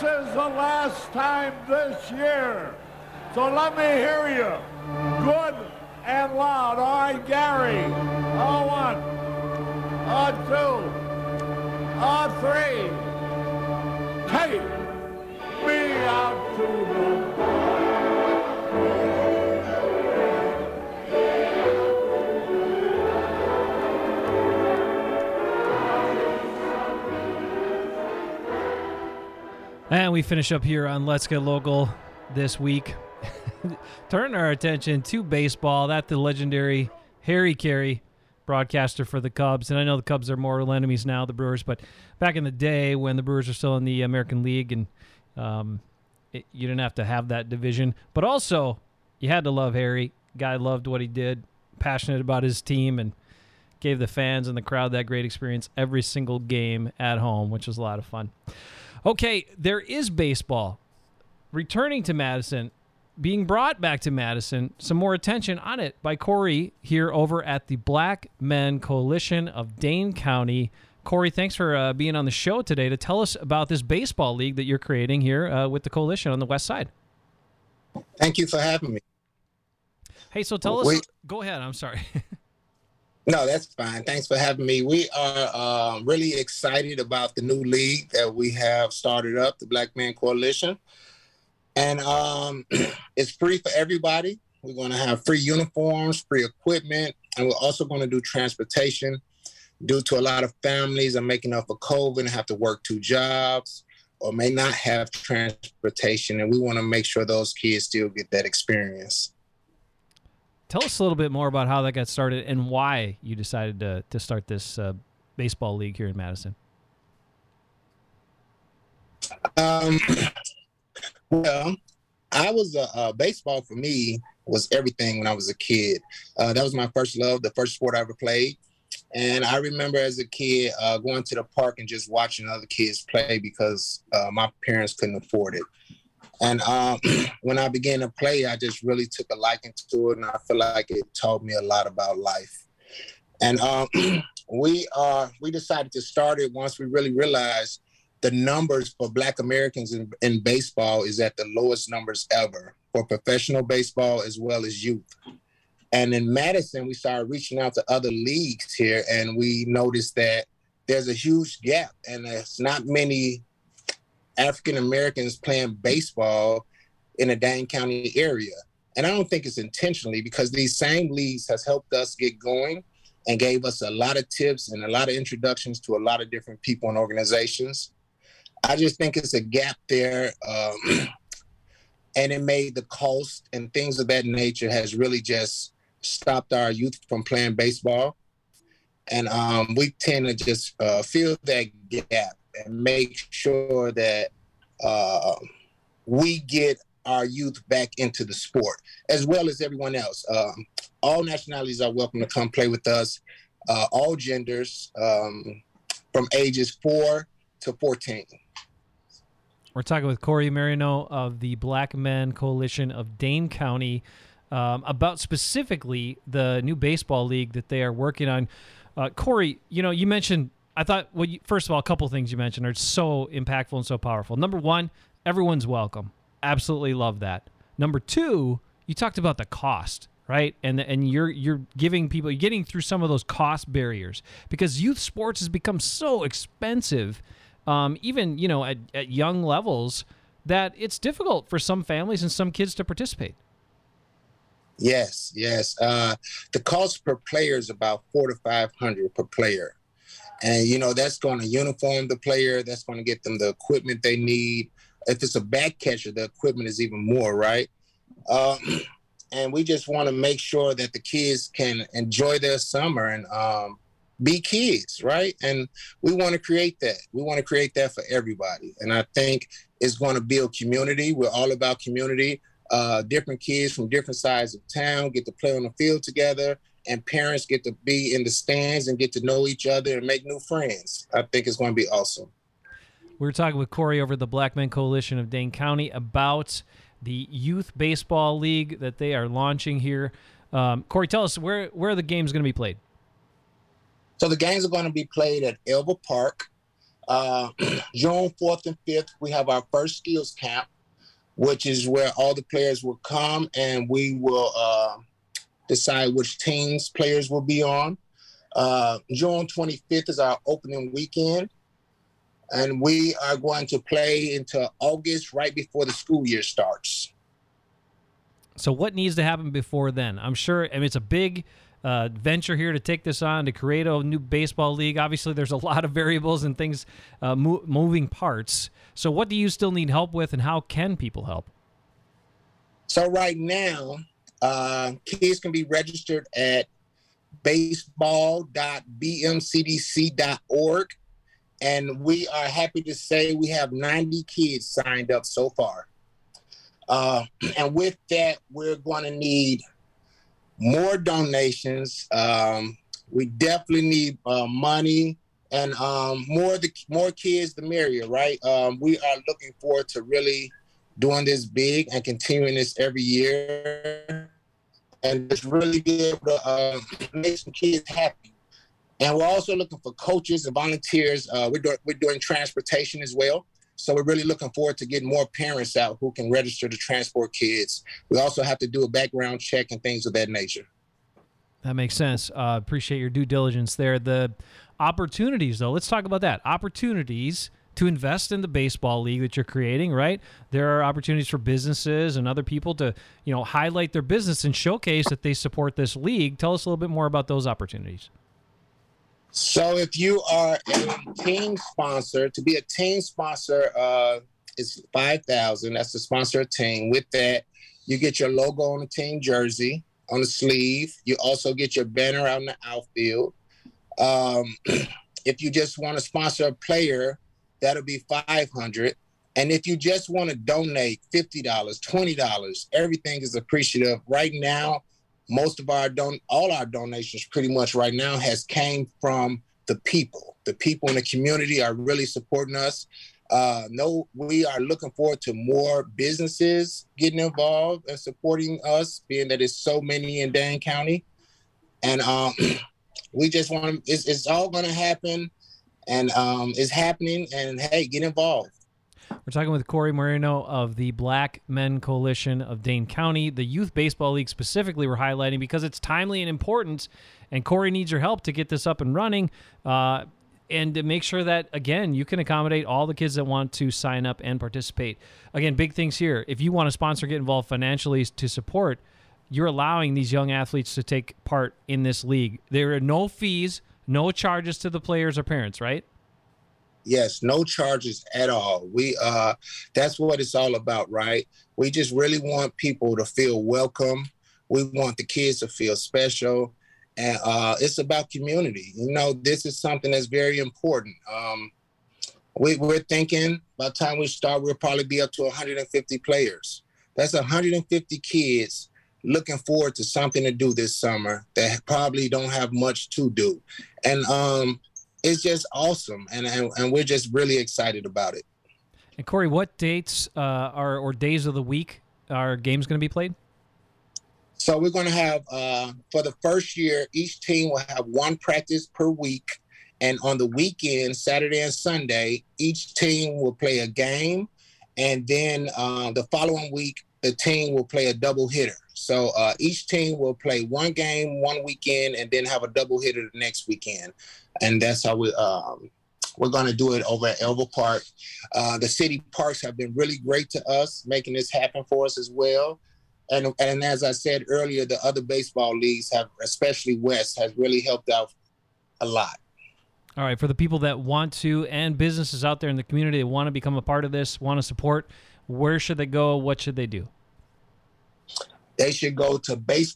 is the last time this year. So let me hear you. Good and loud. All right, Gary. On 1, on 2, on 3. Take me out to the... And we finish up here on Let's Get Local this week. Turn our attention to baseball. That the legendary Harry Caray, broadcaster for the Cubs. And I know the Cubs are mortal enemies now, the Brewers, but back in the day when the Brewers were still in the American League and you didn't have to have that division. But also, you had to love Harry. Guy loved what he did, passionate about his team, and gave the fans and the crowd that great experience every single game at home, which was a lot of fun. Okay, there is baseball returning to Madison, being brought back to Madison. Some more attention on it by Corey here over at the Black Men Coalition of Dane County. Corey, thanks for being on the show today to tell us about this baseball league that you're creating here with the coalition on the west side. Thank you for having me. Hey, so tell us. Go ahead. I'm sorry. No, that's fine. Thanks for having me. We are really excited about the new league that we have started up, the Black Men Coalition. And it's free for everybody. We're going to have free uniforms, free equipment, and we're also going to do transportation. Due to a lot of families are making up for COVID and have to work 2 jobs or may not have transportation, and we want to make sure those kids still get that experience. Tell us a little bit more about how that got started and why you decided to start this baseball league here in Madison. Well, I was baseball for me was everything when I was a kid. That was my first love, the first sport I ever played. And I remember as a kid going to the park and just watching other kids play because my parents couldn't afford it. And when I began to play, I just really took a liking to it, and I feel like it taught me a lot about life. And we decided to start it once we really realized the numbers for Black Americans in baseball is at the lowest numbers ever for professional baseball as well as youth. And in Madison, we started reaching out to other leagues here, and we noticed that there's a huge gap, and there's not many African Americans playing baseball in the Dane County area. And I don't think it's intentionally, because these same leagues has helped us get going and gave us a lot of tips and a lot of introductions to a lot of different people and organizations. I just think it's a gap there. And it made the cost and things of that nature has really just stopped our youth from playing baseball. And we tend to just fill that gap and make sure that we get our youth back into the sport, as well as everyone else. All nationalities are welcome to come play with us, all genders, from ages 4 to 14. We're talking with Corey Marino of the Black Men Coalition of Dane County about specifically the new baseball league that they are working on. Corey, you mentioned, I thought, first of all, a couple of things you mentioned are so impactful and so powerful. Number one, everyone's welcome. Absolutely love that. Number two, you talked about the cost, right? And you're giving people, you're getting through some of those cost barriers because youth sports has become so expensive, even at young levels, that it's difficult for some families and some kids to participate. Yes. The cost per player is about $400 to $500 per player. And, that's going to uniform the player. That's going to get them the equipment they need. If it's a back catcher, the equipment is even more, right? And we just want to make sure that the kids can enjoy their summer and be kids, right? And we want to create that. We want to create that for everybody. And I think it's going to build community. We're all about community. Different kids from different sides of town get to play on the field together, and parents get to be in the stands and get to know each other and make new friends. I think it's going to be awesome. We're talking with Corey over at the Black Men Coalition of Dane County about the Youth Baseball League that they are launching here. Corey, tell us, where are the games going to be played? So the games are going to be played at Elba Park. June 4th and 5th, we have our first skills camp, which is where all the players will come and we will decide which teams players will be on. June 25th is our opening weekend, and we are going to play into August right before the school year starts. So what needs to happen before then? I'm sure, I mean, it's a big venture here to take this on, to create a new baseball league. Obviously, there's a lot of variables and things, moving parts. So what do you still need help with, and how can people help? So right now, kids can be registered at baseball.bmcdc.org. And we are happy to say we have 90 kids signed up so far. And with that, we're going to need more donations. We definitely need money, and more kids, the merrier, right? We are looking forward to really doing this big and continuing this every year, and just really be able to make some kids happy. And we're also looking for coaches and volunteers. We're doing transportation as well. So we're really looking forward to getting more parents out who can register to transport kids. We also have to do a background check and things of that nature. That makes sense. Appreciate your due diligence there. The opportunities, though, let's talk about that. Opportunities to invest in the baseball league that you're creating, right? There are opportunities for businesses and other people to, highlight their business and showcase that they support this league. Tell us a little bit more about those opportunities. So if you are a team sponsor, to be a team sponsor is $5,000. That's to sponsor a team. With that, you get your logo on the team jersey, on the sleeve. You also get your banner out in the outfield. If you just want to sponsor a player, that'll be $500. And if you just want to donate $50, $20, everything is appreciative. Right now, most of all our donations pretty much right now has came from the people. The people in the community are really supporting us. We are looking forward to more businesses getting involved and supporting us, being that it's so many in Dane County. And we just want to, it's all going to happen, and it's happening, and hey, get involved. We're talking with Corey Moreno of the Black Men Coalition of Dane County. The Youth Baseball League specifically we're highlighting because it's timely and important, and Corey needs your help to get this up and running and to make sure that, again, you can accommodate all the kids that want to sign up and participate. Again, big things here. If you want to sponsor, get involved financially to support, you're allowing these young athletes to take part in this league. There are no fees, no charges to the players or parents, right? Yes, no charges at all. That's what it's all about, right? We just really want people to feel welcome. We want the kids to feel special. And it's about community. This is something that's very important. We're thinking by the time we start, we'll probably be up to 150 players. That's 150 kids looking forward to something to do this summer that probably don't have much to do. And it's just awesome, and we're just really excited about it. And Corey, what dates or days of the week are games going to be played? So we're going to have, for the first year, each team will have one practice per week. And on the weekend, Saturday and Sunday, each team will play a game. And then the following week, the team will play a doubleheader. So each team will play one game one weekend and then have a doubleheader the next weekend. And that's how we're going to do it over at Elva Park. The city parks have been really great to us, making this happen for us as well. And as I said earlier, the other baseball leagues have, especially West, has really helped out a lot. All right, for the people that want to, and businesses out there in the community that want to become a part of this, want to support, where should they go? What should they do? They should go to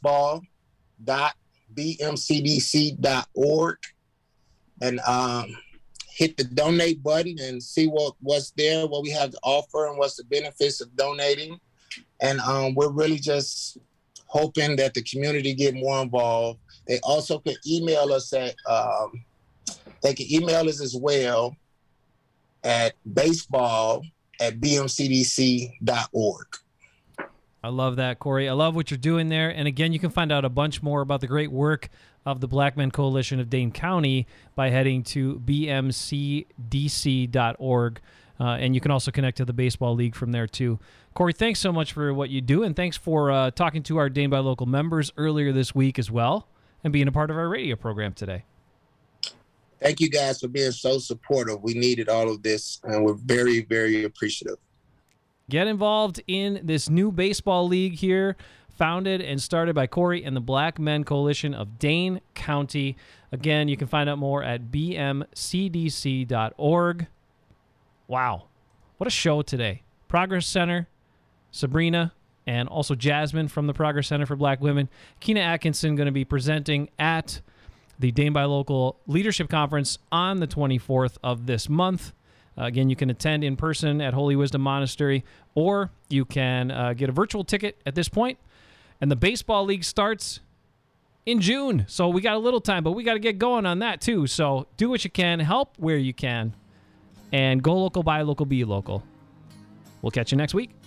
baseball.bmcdc.org and hit the donate button and see what's there, what we have to offer, and what's the benefits of donating. And we're really just hoping that the community get more involved. They also can email us at as well at baseball@bmcdc.org. I love that, Corey. I love what you're doing there. And again, you can find out a bunch more about the great work of the Black Men Coalition of Dane County by heading to bmcdc.org. And you can also connect to the Baseball League from there, too. Corey, thanks so much for what you do, and thanks for talking to our Dane by Local members earlier this week as well, and being a part of our radio program today. Thank you guys for being so supportive. We needed all of this, and we're very, very appreciative. Get involved in this new baseball league here, founded and started by Corey and the Black Men Coalition of Dane County. Again, you can find out more at bmcdc.org. Wow, what a show today. Progress Center, Sabrina, and also Jasmine from the Progress Center for Black Women. Keena Atkinson going to be presenting at the Dane by Local Leadership Conference on the 24th of this month. Again, you can attend in person at Holy Wisdom Monastery, or you can get a virtual ticket at this point. And the Baseball League starts in June. So we got a little time, but we got to get going on that too. So do what you can, help where you can, and go local, buy local, be local. We'll catch you next week.